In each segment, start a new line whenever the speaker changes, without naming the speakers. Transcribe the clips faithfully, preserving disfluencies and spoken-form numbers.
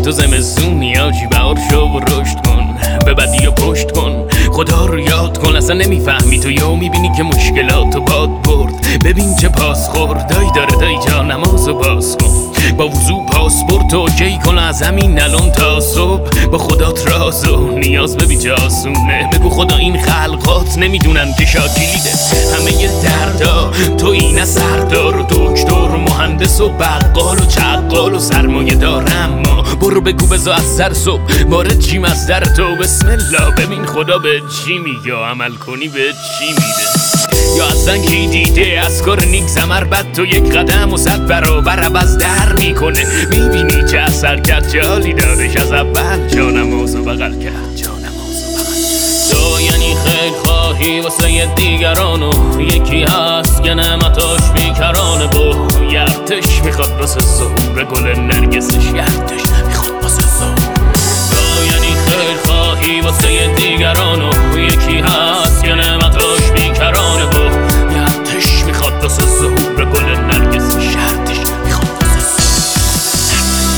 تو زمستونی آجی بهار شو و رشد کن، به بدی و پشت کن، خدا رو یاد کن. اصلا نمیفهمی تو یا میبینی که مشکلاتو باد برد. ببین چه پاس خوردایی داره دایی جا، نمازو باز کن، با وضو پاسپورت اوکی کن از همین الان تا صبح. با خدات راز و نیاز ببین چه آسونه. بگو خدا این خلقات نمیدونن که شاکلیده همه ی دردا. تو این سردار و دکتر و مهندس و بقال و چقال و سرمایه دارم، ما برو بگو بزا از سر صبح وارد چیم از در تو. بسم الله ببین خدا به چی میگه، عمل کنی به چی میده. یا اصلا کی دیده از کار نیک زمر بد تو یک قدم و صد برابر عوض در میکنه. میبینی چه اثر کرد جالی دادش از اول، جانمازو بغل کرد جانمازو بغل. تو یعنی خیل خواهی واسه دیگرانو، یکی هست که نعمتاش بیکرانه. با یرتش میخواد واسه ظهور گل نرگسش، یرتش میخواد واسه ظهور. تو یعنی خیل خواهی واسه دیگرانو، یکی هست که نعمتاش بیکرانه. با یرتش میخواد واسه ظهور گل نرگسش، یرتش میخواد واسه ظهور.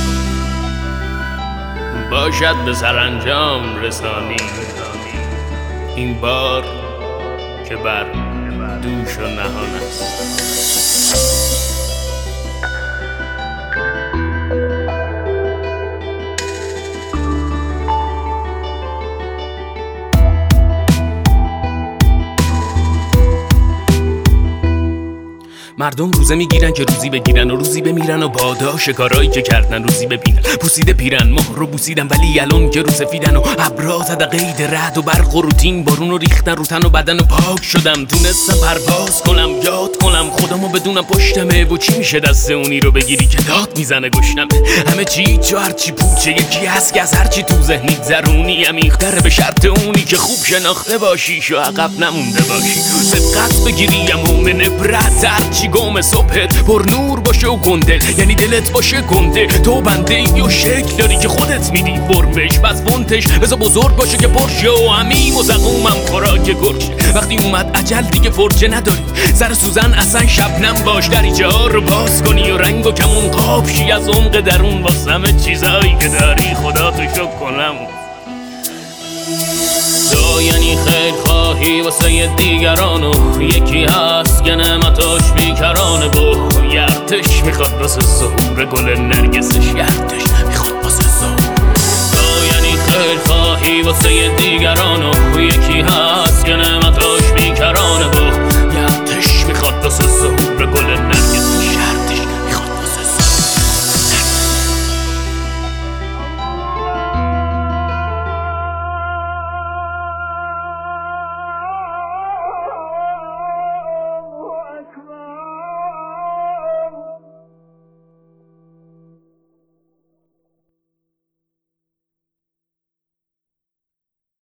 باشد به سرانجام رسانی این بار که بر دوش و نهان است. مردم روزه میگیرن که روزی بگیرن و روزی بمیرن و بادا شکارایی که کردن روزی ببینن. پوسیده پیرن مهر رو بوسیدن ولی الان که روز فیدن و ابرا زده قید رعد و برق و روتین بارون رو ریختن رو تن و بدن و پاک شدم. تونستم پرواز کنم یاد کنم خودمو بدونم پشتمه و چی میشه دست اونی رو بگیری که داد میزنه گشنمه. همه چی جو هرچی پوچه یکی هست که از هرچی تو ذهنیت زرونی عمیق‌تره به شرط اونی که خوب شناخته باشی شو عقب نمونده باشی. صدقت بگیری امومن برد هرچی گم صبحت پر نور باشه و گنده، یعنی دلت باشه گنده. تو بنده ای و شکل داری که خودت میدی فرمش، بس فونتش بذار بزرگ باشه که پرشه و همین و زقومم خوراک گرشه. وقتی اومد عجل دیگه فرجه نداری، سر سوزن اصلا شبنم باش، دریچه ها رو باز کنی و رنگ و کمون قاب شی از عمق درون واسه همه چیزایی که داری خدا تو شکر کنم. تو یعنی خیل خواهی واسه دیگرانو، یکی هست که نعمتاش بیکرانه. با یرتش میخواد واسه ظهور گل نرگسش، یرتش میخواد واسه ظهور. تو یعنی خیل خواهی واسه دیگرانو، یکی هست